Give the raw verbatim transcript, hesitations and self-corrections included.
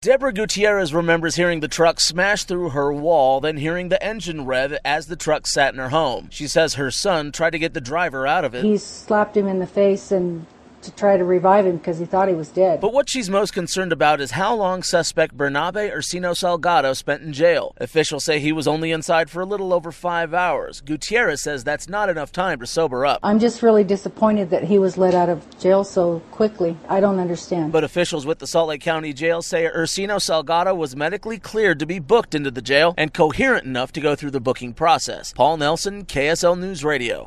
Deborah Gutierrez remembers hearing the truck smash through her wall, then hearing the engine rev as the truck sat in her home. She says her son tried to get the driver out of it. He slapped him in the face and to try to revive him because he thought he was dead. But what she's most concerned about is how long suspect Bernabe Ursino Salgado spent in jail. Officials say he was only inside for a little over five hours. Gutierrez says that's not enough time to sober up. I'm just really disappointed that he was let out of jail so quickly. I don't understand. But officials with the Salt Lake County Jail say Ursino Salgado was medically cleared to be booked into the jail and coherent enough to go through the booking process. Paul Nelson, K S L News Radio.